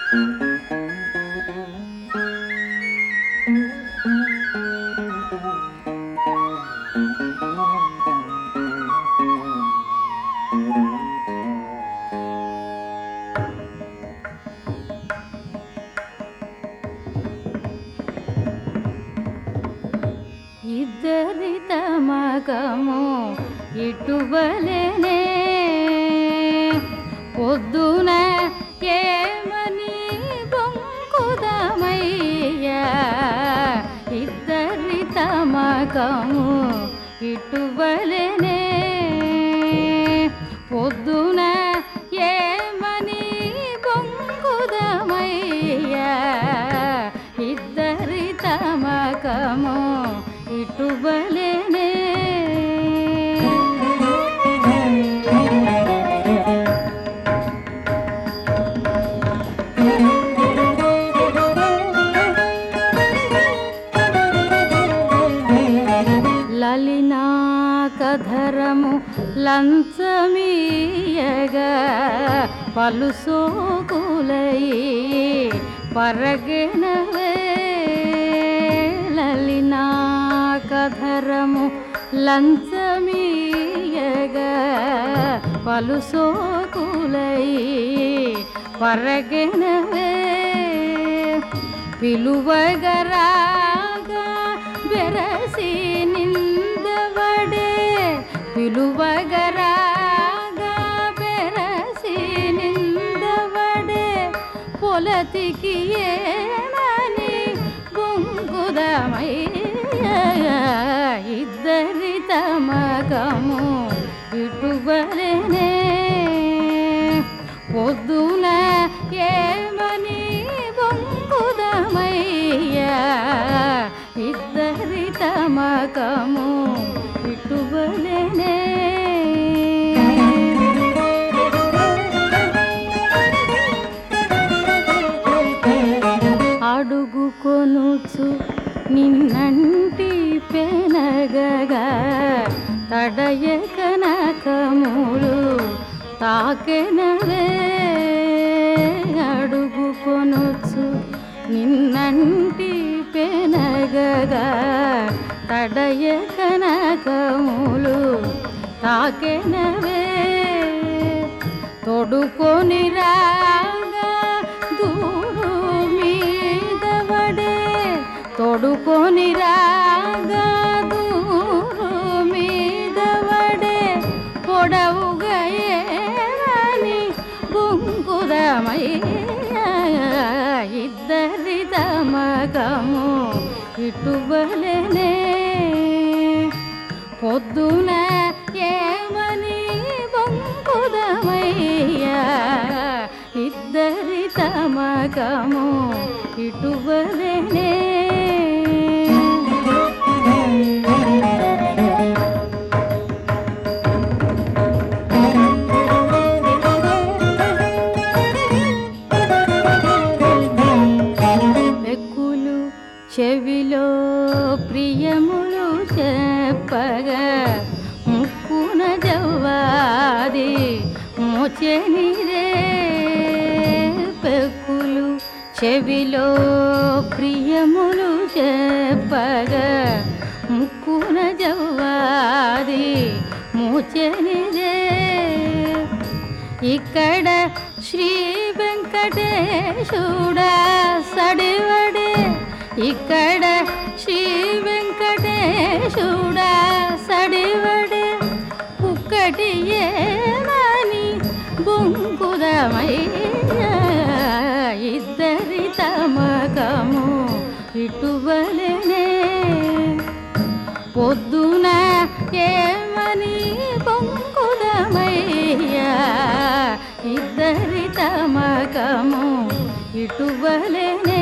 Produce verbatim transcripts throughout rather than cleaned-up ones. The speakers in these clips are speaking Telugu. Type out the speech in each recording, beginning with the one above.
ఇద్దరి తమకము ఇటువలెనే పొద్దున ఏమని బొంకుదమయ్యా ఇద్దరి తమకము ఇటువలెనే పొద్దున ఏమని బొంకుదమయ్యా ఇద్దరి తమకము ఇటువలెనే లలినాకధరము లంచమీయగా పలుసోకులై పరగెనవే లలినాకధరము లంచమీయగా పలుసోకులై పరగెనవే పిలువగరాగా బెరసి నిందవడే పిలువగరాగా బెరసి నిందవడే పొలతికి ఏమని బొంగుదమయ్యా ఇద్దరి తమకము ఇటువలెనే పొద్దున ఏమని బొంగుదమయ్యా ఇద్దరి తమకము ఇటువలెనే అడుగుకొనుచు నిన్నంటి పెనగగా తడయక నఖములు తాకెనవే అడుగుకొనుచు నిన్నంటి పెనగగా తడయక నఖములు తాకెనవే తొడుకొని రాగా దూరు మీదవడే తొడుకొని రాగా దూరు మీదవడే పొడవుగా ఏమని బొంకుదమయ్యా ఇద్దరి తమకము ఇటువలెనే పొద్దున ఏమని బొంకుదమయ్యా ఇద్దరి తమకము ఇటువలెనే పెక్కులు చెవిలో ప్రియములు చెప్పగా ముక్కున జవ్వాది మోచెనిరే పెక్కులు చెవిలో ప్రియములు చెప్పగా ముక్కున జవ్వాది మోచెనిరే ఇక్కడ శ్రీ వెంకటేశుడా సడివడే ఇక్కడ శ్రీ వెంకటేశుడా సడివడే కుక్కటి ఏమని బొంకుదమయ్యా ఇద్దరి తమకము ఇటువలెనే పొద్దున ఏమని బొంకుదమయ్యా ఇద్దరి తమకము ఇటువలెనే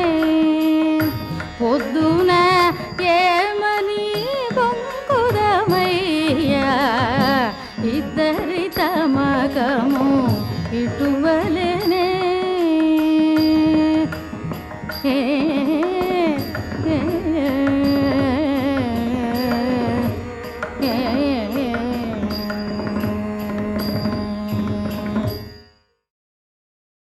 పొద్దున ఏమని బొంకుదమయ్యా ఇద్దరి తమకము ఇటువలెనే ఏ